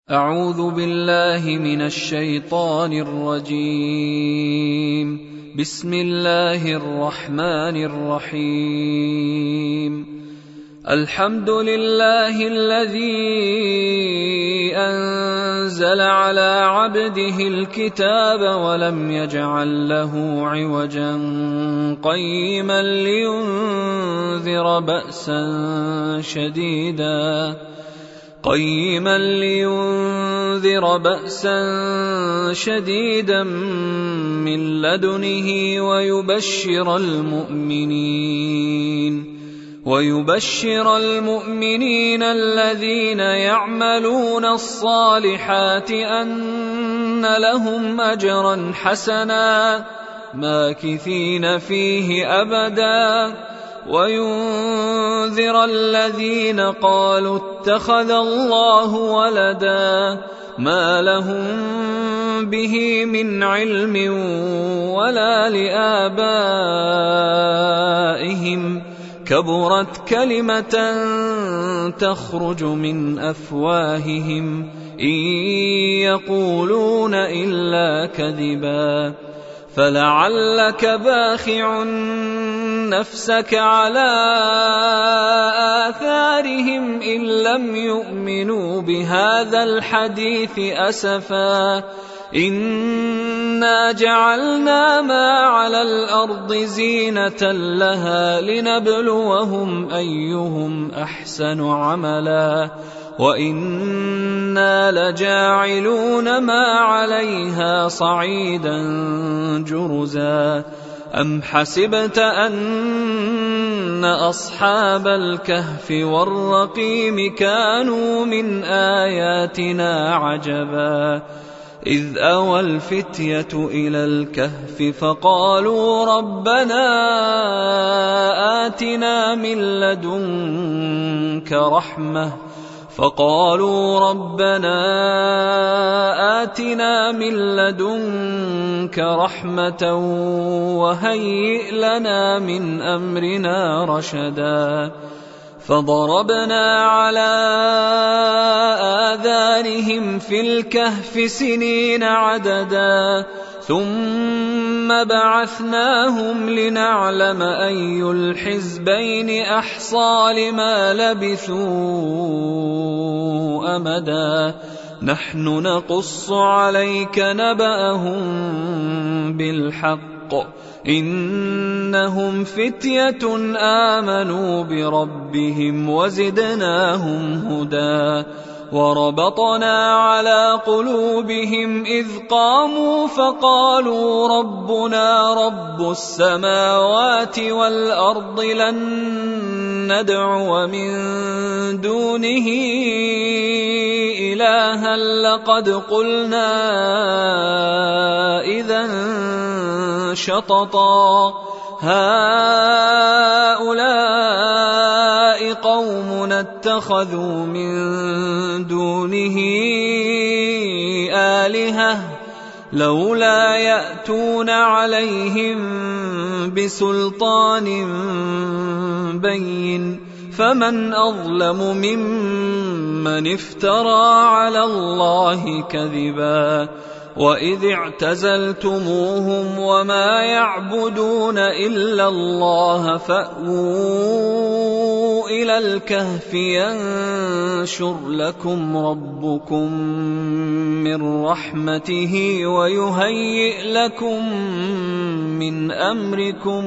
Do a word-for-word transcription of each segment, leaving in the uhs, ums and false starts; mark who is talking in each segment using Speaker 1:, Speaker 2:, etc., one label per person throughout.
Speaker 1: أعوذ بالله من الشيطان الرجيم. بسم الله الرحمن الرحيم. الحمد لله الذي أنزل على عبده الكتاب ولم يجعل له عوجا قيما لينذر بأسا شديدا قيما لينذر بأسا شديدا من لدنه ويبشر المؤمنين ويبشر المؤمنين الذين يعملون الصالحات أن لهم أجرا حسنا ماكثين فيه أبدا وينذر الذين قالوا اتخذ الله ولدا ما لهم به من علم ولا لآبائهم كبرت كلمة تخرج من أفواههم إن يقولون إلا كذبا فلعلك باخع نفسك على آثارهم إن لم يؤمنوا بهذا الحديث أسفا إنا جعلنا ما على الأرض زينة لها لنبلوهم أيهم أحسن عملا وإنا لجاعلون ما عليها صعيدا جرزا أم حسبت أن أصحاب الكهف والرقيم كانوا من آياتنا عجبا إذ أوى الفتية إلى الكهف فقالوا ربنا آتنا من لدنك رحمة فقالوا ربنا آتنا من لدنك رحمة وهيئ لنا من أمرنا رشدا فضربنا على آذانهم في الكهف سنين عددا ثم بعثناهم لنعلم أي الحزبين أحصى لما لبثوا أمدا نحن نقص عليك نبأهم بالحق إنهم فتية آمنوا بربهم وزدناهم هدى وربطنا على قلوبهم إذ قاموا فقالوا ربنا رب السماوات والأرض لن ندعو من دونه إلها لقد قلنا إذا شططا هؤلاء قومنا اتخذوا من دونه آلهة لولا يأتون عليهم بسلطان بين فمن أظلم ممن افترى على الله كذبا وإذ اعتزلتموهم وما يعبدون إلا الله فأووا إلى الكهف ينشر لكم ربكم من رحمته ويهيئ لكم من أمركم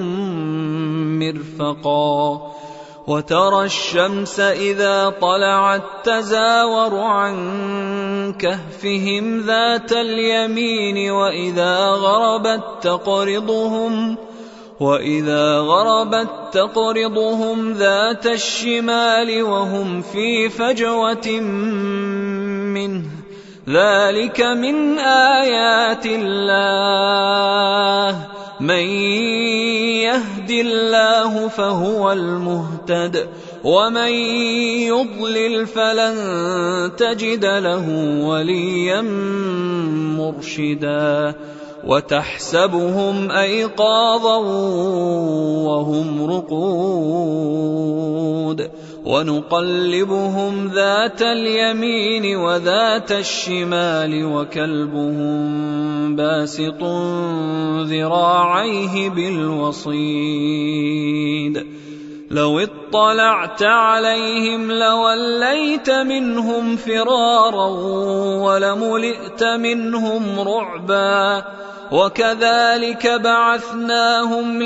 Speaker 1: مرفقا وترى الشمس إذا طلعت تزاور عن كهفهم ذات اليمين وإذا غربت تقرضهم وإذا غربت تقرضهم ذات الشمال وهم في فجوة منه ذلك من آيات الله من يهد الله فهو المهتد ومن يضلل فلن تجد له وليا مرشدا وتحسبهم أيقاظا وهم رقود ونقلبهم ذات اليمين وذات الشمال وكلبهم باسط ذراعيه بالوصيد لو اطلعت عليهم لوليت منهم فرارا ولملئت منهم رعبا وكذلك بعثناهم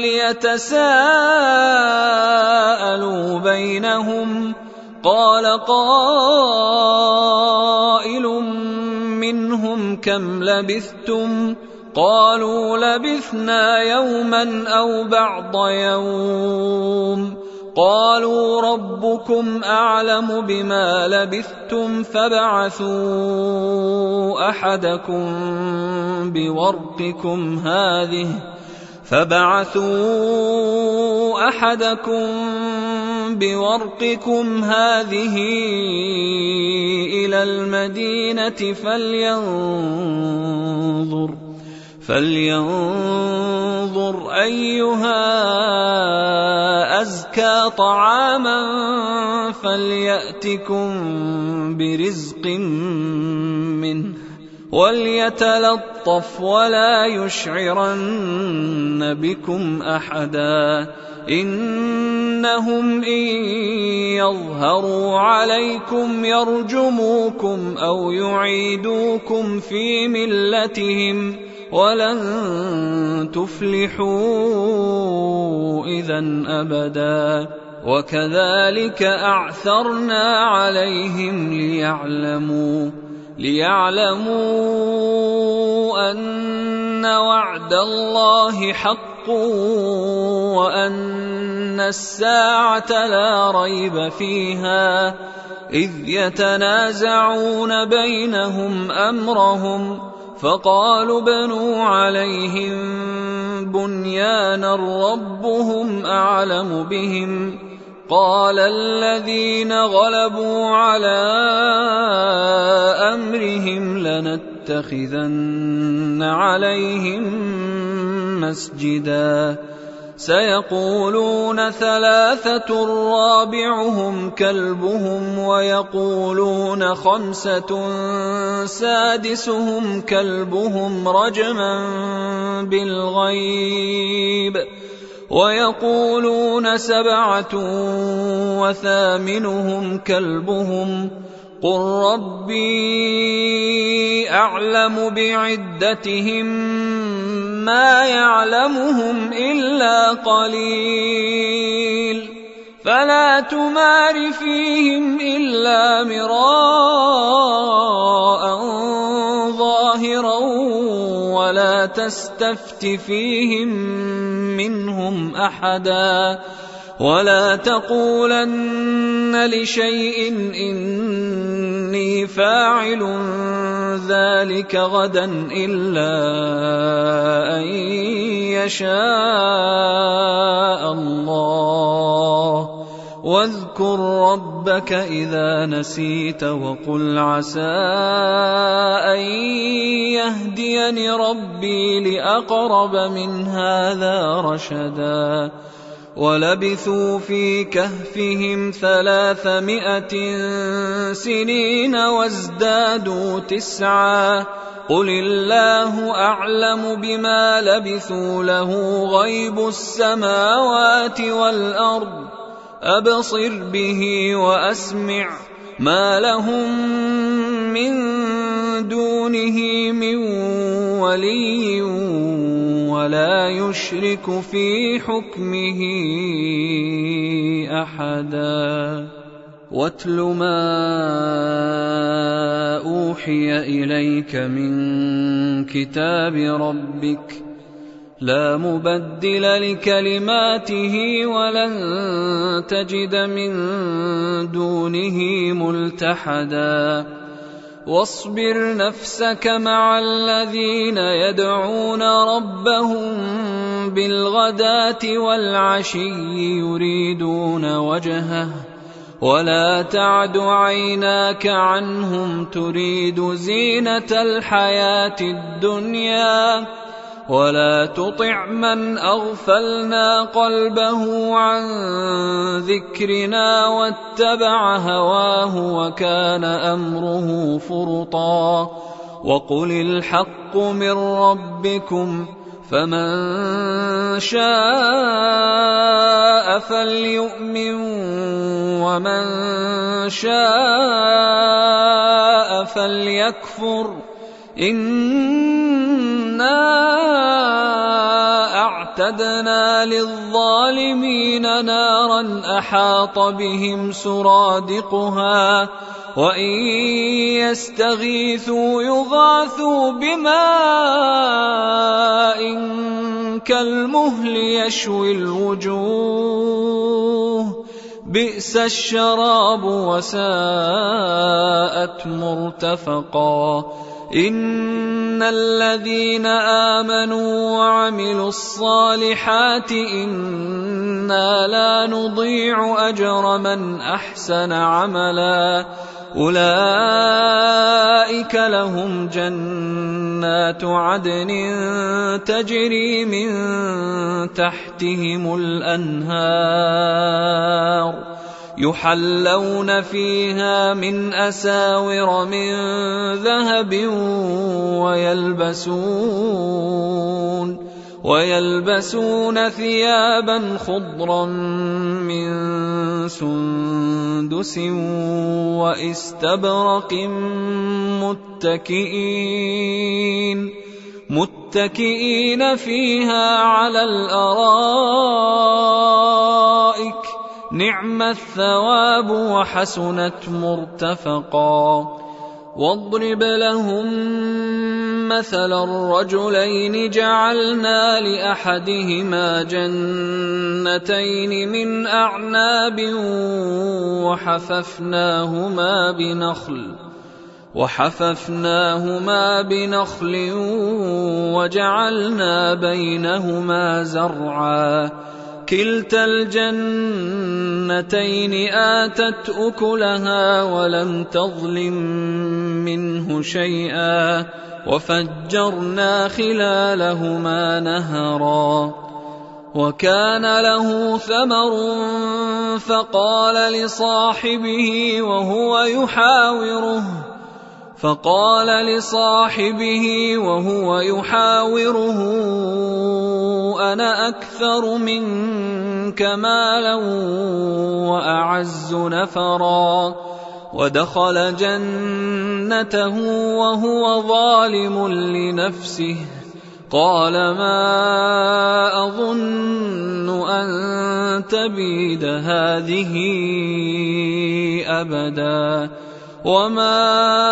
Speaker 1: ليتساءلوا بينهم قال قائل منهم كم لبثتم قالوا لبثنا يوما أو بعض يوم قالوا ربكم أعلم بما لبثتم فابعثوا أحدكم بورقكم هذه فابعثوا أحدكم بورقكم هذه إلى المدينة فلينظر فلينظر أيها أزكى طعاما فليأتكم برزق منه وليتلطف ولا يشعرن بكم أحدا إنهم إن يظهروا عليكم يرجموكم أو يعيدوكم في ملتهم ولن تفلحوا إذن أبدا وكذلك أعثرنا عليهم ليعلموا ليعلموا أن وعد الله حق وأن الساعة لا ريب فيها إذ يتنازعون بينهم أمرهم فقالوا بنوا عليهم بنيانا ربهم أعلم بهم قال الذين غلبوا على أمرهم لنتخذن عليهم مسجدا سيقولون ثلاثة رابعهم كلبهم ويقولون خمسة سادسهم كلبهم رجما بالغيب ويقولون سبعة وثامنهم كلبهم قل ربي أعلم بعدتهم ما يعلمهم إلا قليل فلا تمار فيهم إلا مراء ظاهرا ولا تستفت فيهم منهم أحدا ولا تقولن لشيء إني فاعل ذلك غدا إلا أن يشاء الله واذكر ربك إذا نسيت وقل عسى أن يهديني ربي لأقرب من هذا رشدا ولبثوا في كهفهم ثلاثمائة سنين وازدادوا تسعا قل الله أعلم بما لبثوا له غيب السماوات والأرض أبصر به وأسمع ما لهم من دونه من ولي ولا يشرك في حكمه أحدا واتل ما أوحي إليك من كتاب ربك لا مبدل لكلماته ولن تجد من دونه ملتحدا واصبر نفسك مع الذين يدعون ربهم بالغداة والعشي يريدون وجهه ولا تعد عيناك عنهم تريد زينة الحياة الدنيا ولا تطع من أغفلنا قلبه عن ذكرنا واتبع هواه وكان أمره فرطا وقل الحق من ربكم فمن شاء فليؤمن ومن شاء فليكفر إنا أعتدنا للظالمين نارا أحاط بهم سرادقها وإن يستغيثوا يغاثوا بماء كالمهل يشوي الوجوه بئس الشراب وساءت مرتفقا إن الذين آمنوا وعملوا الصالحات إنا لا نضيع أجر من أحسن عملا أولئك لهم جنات عدن تجري من تحتهم الأنهار يحلون فيها من أساور من ذهب ويلبسون ويلبسون ثيابا خضرا من سندس واستبرق متكئين متكئين فيها على الأرائك نعم الثواب وحسنت مرتفقا واضرب لهم مثلا الرجلين جعلنا لأحدهما جنتين من أعناب وحففناهما بنخل وحففناهما بنخل وجعلنا بينهما زرعا كلتا الجنتين آتت أكلها ولم تظلم منه شيئا وفجرنا خلالهما نهرا وكان له ثمر فقال لصاحبه وهو يحاوره فقال لصاحبه وهو يحاوره أنا أكثر منك مالا وأعز نفرا ودخل جنته وهو ظالم لنفسه قال ما أظن أن تبيد هذه أبدا وما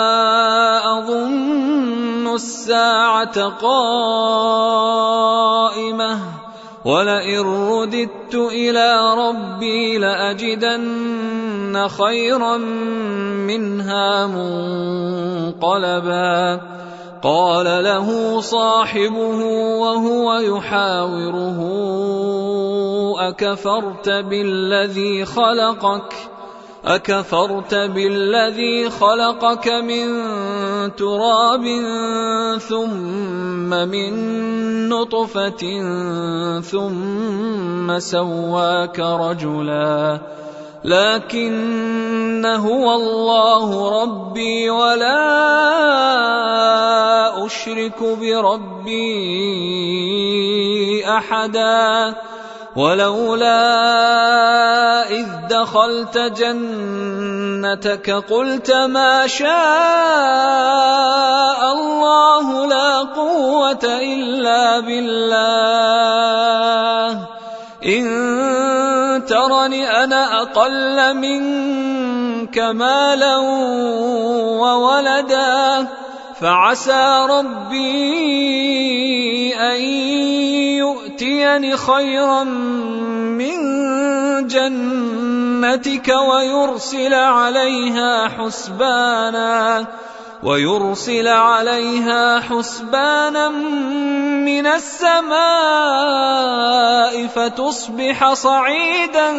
Speaker 1: أظن الساعة قائمة ولئن رددت إلى ربي لأجدن خيرا منها منقلبا قال له صاحبه وهو يحاوره أكفرت بالذي خلقك أكفرت بالذي خلقك من تراب ثم من نطفة ثم سواك رجلا لكن هو الله ربي ولا أشرك بربي أحدا ولولا إذ دخلت جنتك قلت ما شاء الله لا قوة إلا بالله إن ترني أنا أقل منك مالا وولدا فعسى ربي أن يؤتيني خيرا من جنتك ويرسل عليها حسبانا ويرسل عليها حسبانا من السماء فتصبح صعيدا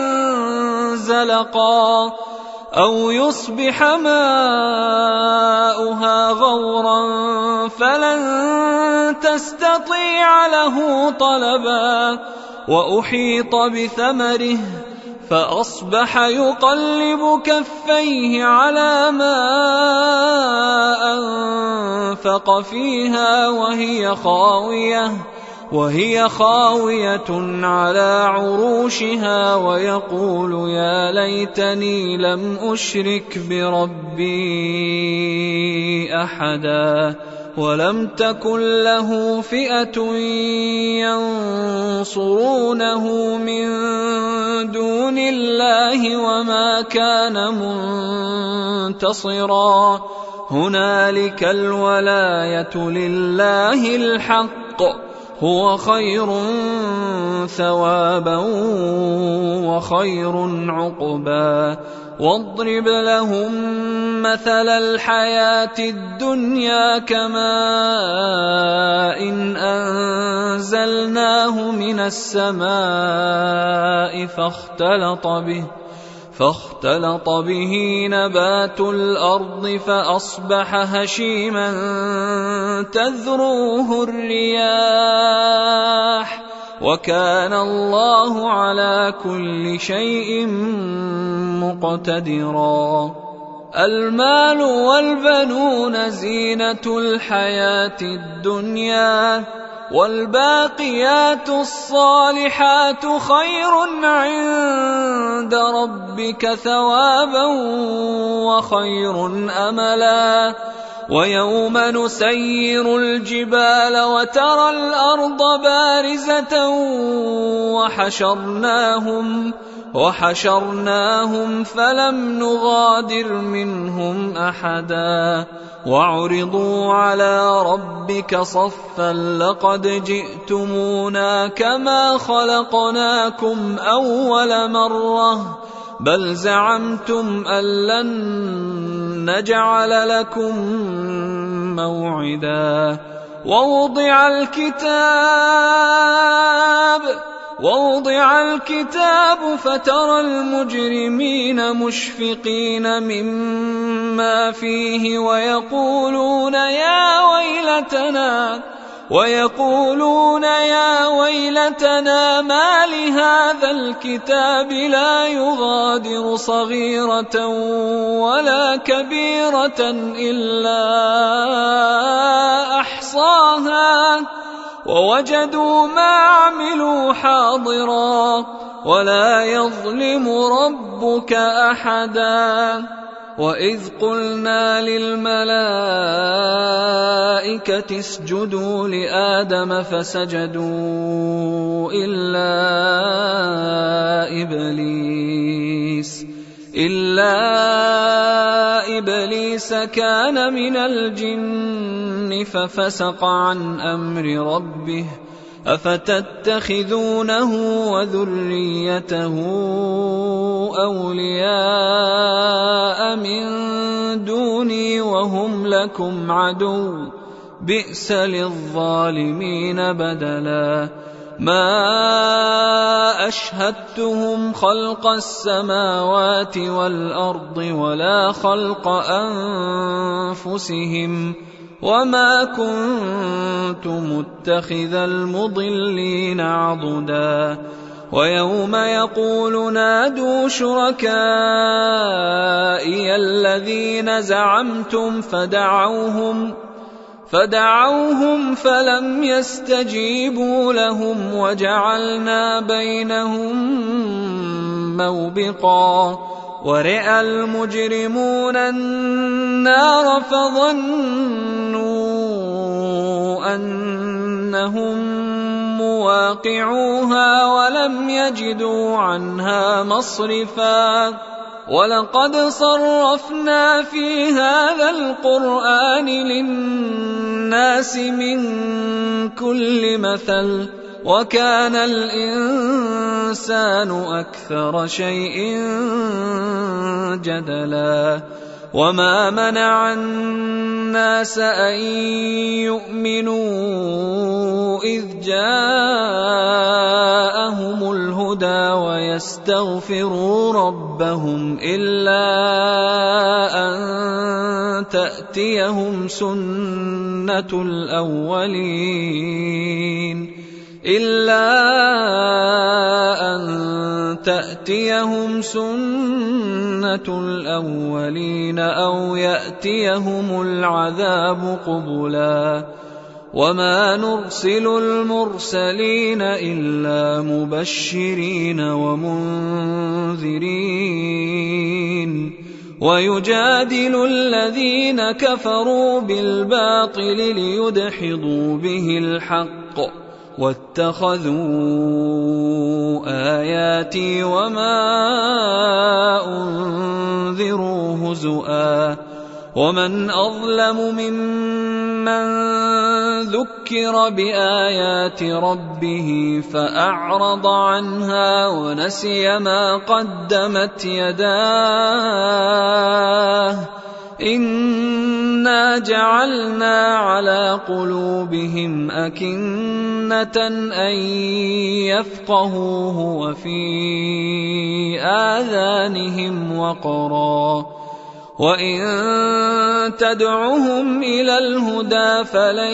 Speaker 1: زلقا أو يصبح ماؤها غورا فلن تستطيع له طلبا وأحيط بثمره فأصبح يقلب كفيه على ما أنفق فيها وهي خاوية وهي خاوية على عروشها ويقول يا ليتني لم أشرك بربي أحدا ولم تكن له فئة ينصرونه من دون الله وما كان منتصرا هنالك الولاية لله الحق هو خير ثوابا وخير عقبا واضرب لهم مثل الحياة الدنيا كماء إن أنزلناه من السماء فاختلط به فاختلط به نبات الأرض فأصبح هشيما تذروه الرياح وكان الله على كل شيء مقتدرا المال والبنون زينة الحياة الدنيا والباقيات الصالحات خير عند ربك ثوابا وخير أملا ويوم نسير الجبال وترى الأرض بارزة وحشرناهم وحشرناهم فلم نغادر منهم أحدا وعرضوا على ربك صفا لقد جئتمونا كما خلقناكم أول مرة بل زعمتم أن لن نجعل لكم موعدا ووضع الكتاب ووضع الكتاب فترى المجرمين مشفقين مما فيه ويقولون يا ويلتنا ويقولون يا ويلتنا ما لهذا الكتاب لا يغادر صغيرة ولا كبيرة إلا أحصاها ووجدوا ما عملوا حاضرا ولا يظلم ربك أحدا وإذ قلنا للملائكة اسجدوا لآدم فسجدوا إلا إبليس إلا إبليس كان من الجن ففسق عن أمر ربه أفتتخذونه وذريته أولياء من دوني وهم لكم عدو بئس للظالمين بدلا ما أشهدتهم خلق السماوات والأرض ولا خلق أنفسهم وما كنت متخذ المضلين عضدا ويوم يقول نادوا شركائي الذين زعمتم فدعوهم فدعوهم فلم يستجيبوا لهم وجعلنا بينهم موبقا ورئ المجرمون النار فظنوا أنهم مواقعوها ولم يجدوا عنها مصرفا ولقد صرفنا في هذا القرآن للناس من كل مثل وكان الإنسان أكثر شيء جدلا وما منع الناس أن يؤمنوا إذ جاءهم الهدى ويستغفروا ربهم إلا أن تأتيهم سنة الأولين إلا أن تأتيهم سنة الأولين أو يأتيهم العذاب قبلا وما نرسل المرسلين إلا مبشرين ومنذرين ويجادل الذين كفروا بالباطل ليدحضوا به الحق واتخذوا آياتي وما أنذروا هزؤا ومن أظلم ممن ذكر بآيات ربه فأعرض عنها ونسي ما قدمت يداه إنا جعلنا على قلوبهم أكنة أن يفقهوه وفي آذانهم وقرا وإن تدعهم إلى الهدى فلن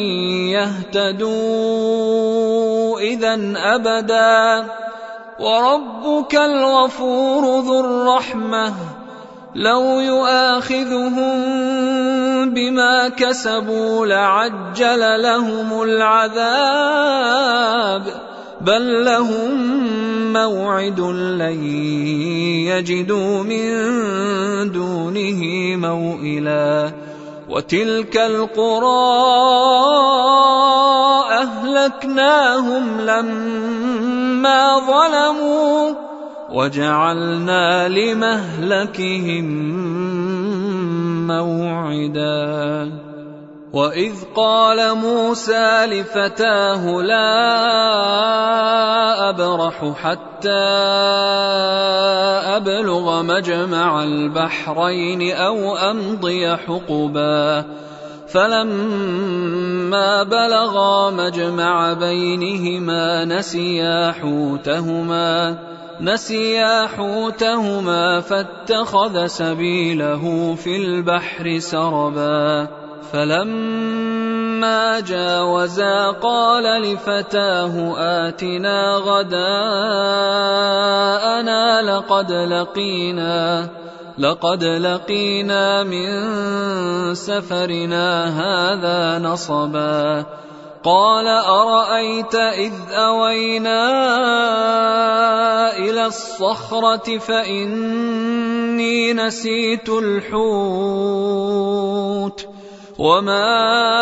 Speaker 1: يهتدوا إذن أبدا وربك الغفور ذو الرحمة لو يؤاخذهم بما كسبوا لعجل لهم العذاب بل لهم موعد لن يجدوا من دونه موئلا وتلك القرى أهلكناهم لما ظلموا وجعلنا لمهلكهم موعدا وإذ قال موسى لفتاه لا أبرح حتى أبلغ مجمع البحرين أو أمضي حقبا فلما بلغا مجمع بينهما نسيا حوتهما نسيا حوتهما فاتخذ سبيله في البحر سربا فلما جاوزا قال لفتاه آتنا غداءنا لقد لقينا لقد لقينا من سفرنا هذا نصبا قال أرأيت إذ أوينا إلى الصخرة فإني نسيت الحوت وما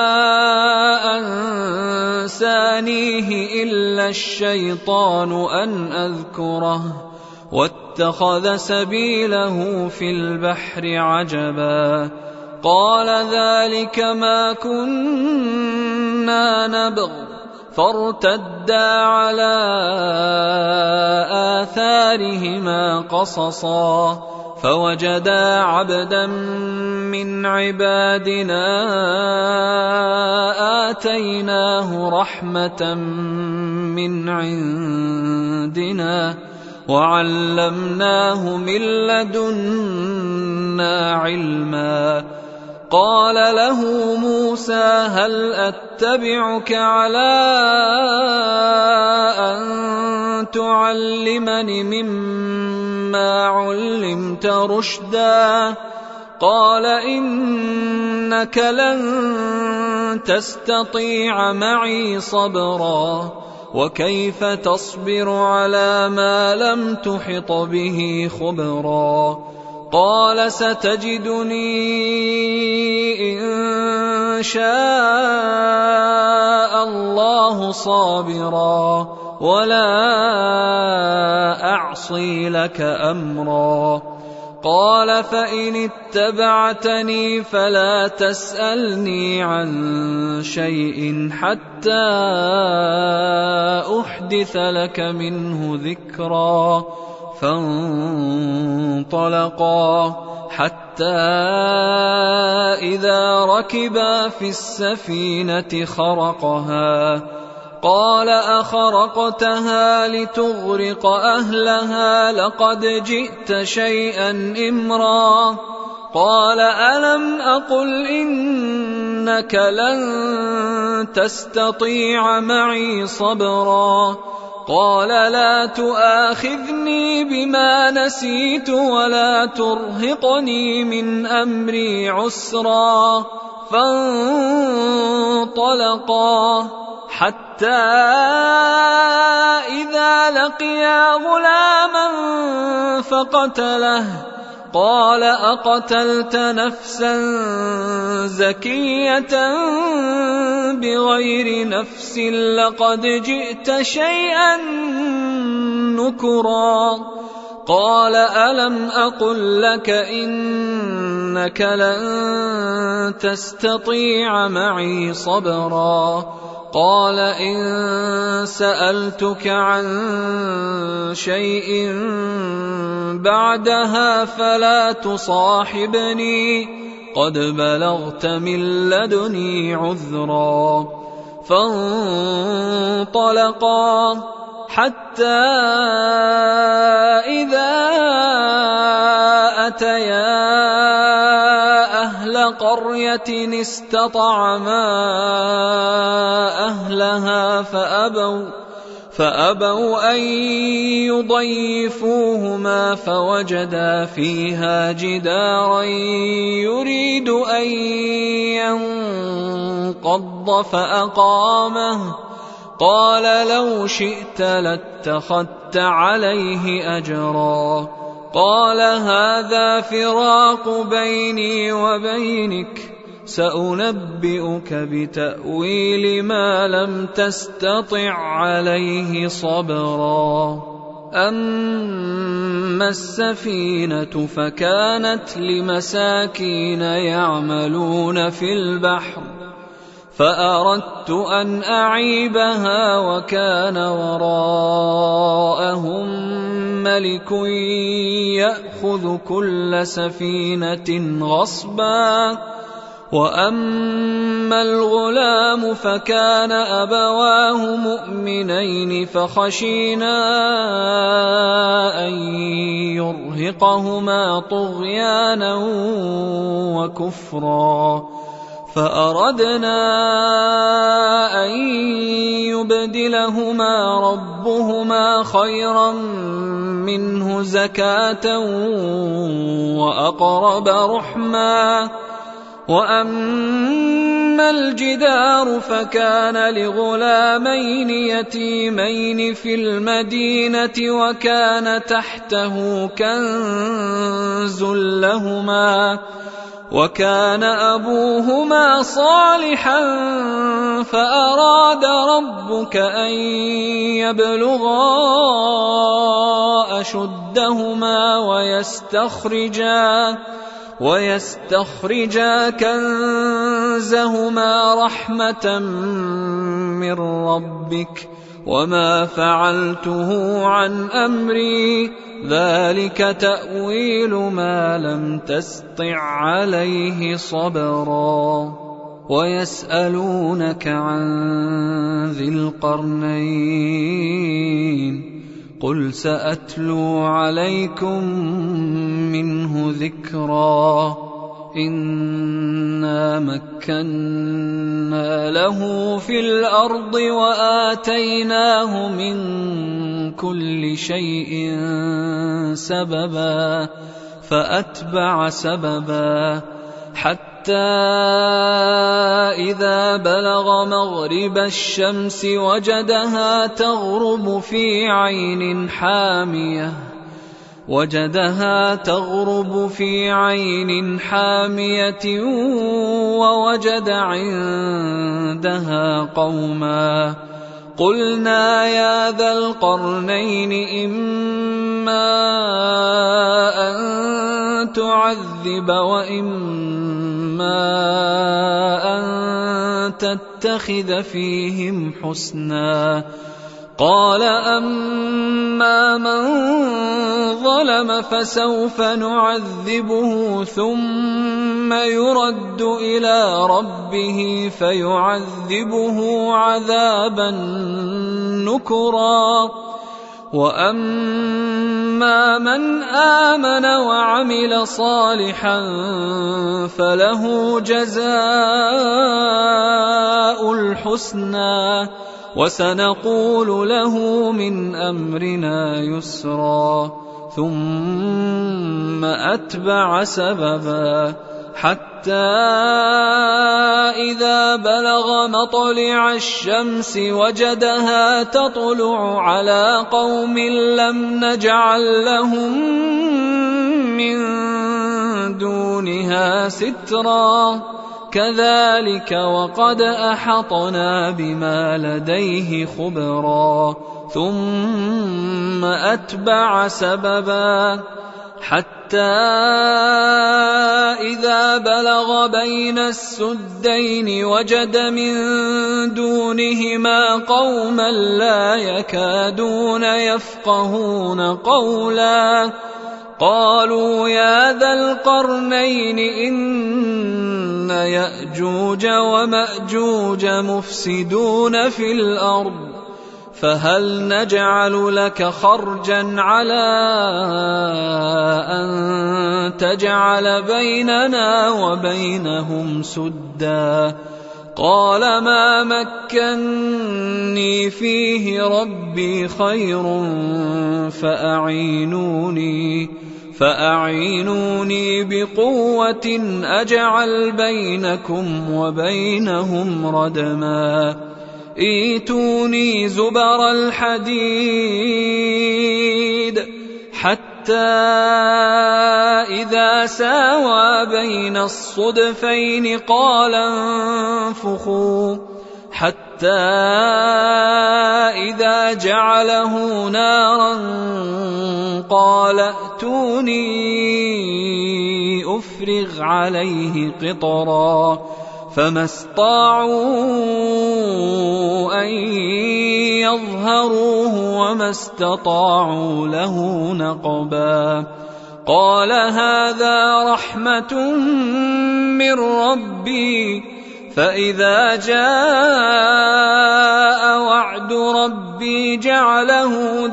Speaker 1: أنسانيه إلا الشيطان أن أذكره واتخذ سبيله في البحر عجبا قال ذلك ما كنا نبغ فارتدا على آثارهما قصصا فوجدا عبدا من عبادنا آتيناه رحمة من عندنا وعلمناه من لدنا علما قال له موسى هل أتبعك على أن تعلمني مما علمت رشدا قال إنك لن تستطيع معي صبرا وكيف تصبر على ما لم تحط به خبرا قال ستجدني إن شاء الله صابرا ولا أعصي لك أمرا قال فإن اتبعتني فلا تسألني عن شيء حتى أحدث لك منه ذكرا فانطلقا حتى إذا ركبا في السفينة خرقها قال أخرقتها لتغرق أهلها لقد جئت شيئا إمرا قال ألم أقل إنك لن تستطيع معي صبرا قال لا تؤاخذني بما نسيت ولا ترهقني من أمري عسرا فانطلقا حتى إذا لقيا غلاما فقتله قال أقتلت نفسا زكية بغير نفس لقد جئت شيئا نكرا قال ألم أقل لك إنك لن تستطيع معي صبرا قال إن سألتك عن شيء بعدها فلا تصاحبني قد بلغت من لدني عذرا فانطلقا حتى إذا أتيا أهل قرية استطعما أهلها فأبوا فأبوا أن يضيفوهما فوجدا فيها جدارا يريد أن ينقض فأقامه قال لو شئت لاتخذت عليه أجرا قال هذا فراق بيني وبينك سأنبئك بتأويل ما لم تستطع عليه صبرا أما السفينة فكانت لمساكين يعملون في البحر فأردت أن أعيبها وكان وراءهم ملك يأخذ كل سفينة غصبا وأما الغلام فكان أبواه مؤمنين فخشينا أن يرهقهما طغيانا وكفرا فأردنا أن يبدلهما ربهما خيرا منه زكاة وأقرب رحما وأما الجدار فكان لغلامين يتيمين في المدينة وكان تحته كنز لهما وكان أبوهما صالحا فأراد ربك أن يبلغا أشدهما ويستخرجا ويستخرجا كنزهما رحمة من ربك وما فعلته عن أمري ذلك تأويل ما لم تسطع عليه صبرا ويسألونك عن ذي القرنين قل سأتلو عليكم منه ذكرا إنا مكنا له في الأرض وآتيناه من كل شيء سببا فأتبع سببا حتى إذا بلغ مغرب الشمس وجدها تغرب في عين حامية وجدها تغرب في عين حامية ووجد عندها قوما قلنا يا ذا القرنين إما أن تعذب وإما أن تتخذ فيهم حسنا قال أما من ظلم فسوف نعذبه ثم يرد إلى ربه فيعذبه عذابا نكرا وأما من آمن وعمل صالحا فله جزاء الحسنى وسنقول له من أمرنا يسرا ثم أتبع سببا حتى إذا بلغ مطلع الشمس وجدها تطلع على قوم لم نجعل لهم من دونها سترا كذلك وقد أحطنا بما لديه خبرا ثم أتبع سببا حتى إذا بلغ بين السدين وجد من دونهما قوما لا يكادون يفقهون قولا قالوا يا ذا القرنين إن يأجوج ومأجوج مفسدون في الأرض فهل نجعل لك خرجا على أن تجعل بيننا وبينهم سدا قال ما مكني فيه ربي خير فأعينوني فأعينوني بقوة أجعل بينكم وبينهم ردما ائتوني زبر الحديد حتى إذا ساوى بين الصدفين قال انفخوا حتى إذا جعله نارا قال ائتوني أفرغ عليه قطرا فما استطاعوا أن يظهروه وما استطاعوا له نقبا قال هذا رحمة من ربي فإذا جاء وعد ربي جعله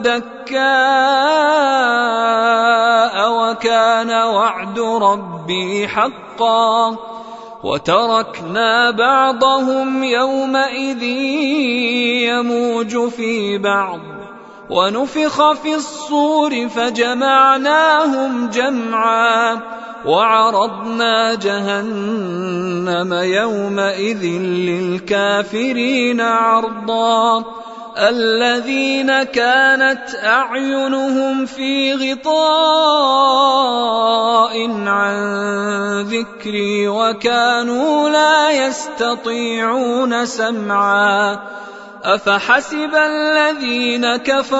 Speaker 1: دكاء وكان وعد ربي حقا وتركنا بعضهم يومئذ يموج في بعض ونفخ في الصور فجمعناهم جمعا وعرضنا جهنم يومئذ للكافرين عرضا الذين كانت أعينهم في غطاء عن ذكري وكانوا لا يستطيعون سمعا أفحسب الذين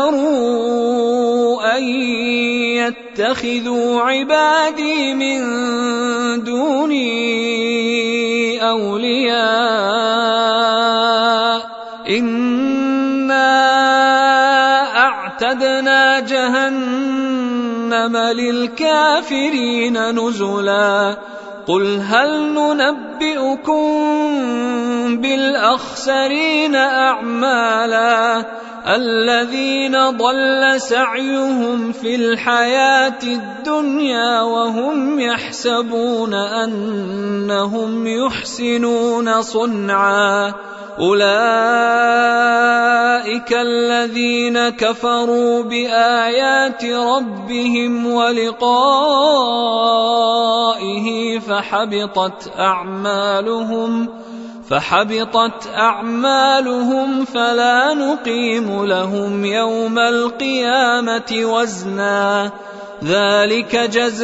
Speaker 1: كفروا أن يتخذوا عبادي من دوني أولياء إنا أعتدنا جهنم للكافرين نزلا قل هل ننبئكم بالأخسرين أعمالا الذين ضل سعيهم في الحياة الدنيا وهم يحسبون أنهم يحسنون صنعا أولئك الذين كفروا بآيات ربهم ولقائه فحبطت أعمالهم فحبطت أعمالهم فلا نقيم لهم يوم القيامة وزنا ذلك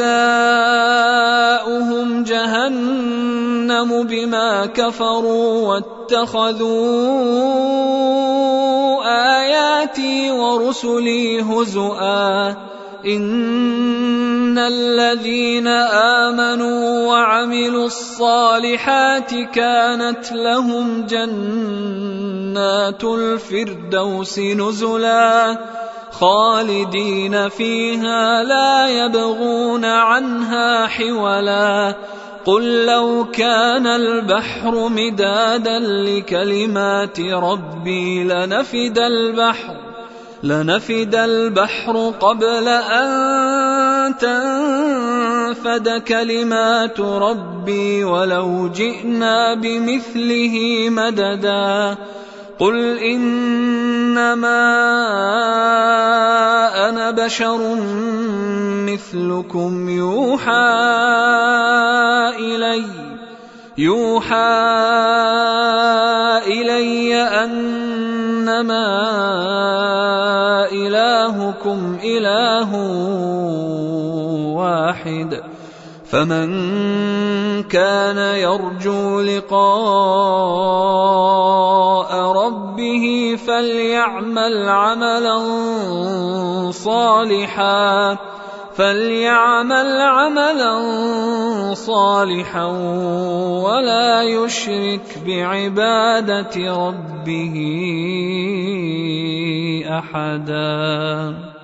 Speaker 1: جزاؤهم جهنم بما كفروا واتخذوا آياتي ورسلي هزؤا إن الذين آمنوا وعملوا الصالحات كانت لهم جنات الفردوس نزلا خالدين فيها لا يبغون عنها حولا قل لو كان البحر مدادا لكلمات ربي لنفد البحر لنفد البحر قبل أن تنفد كلمات ربي ولو جئنا بمثله مددا قل إنما أنا بشر مثلكم يوحى إلي يوحى إلي أنما إلهكم إله واحد فمن كان يرجو لقاء ربه فليعمل عملا صالحا فليعمل عملا صالحا ولا يشرك بعبادة ربه أحدا.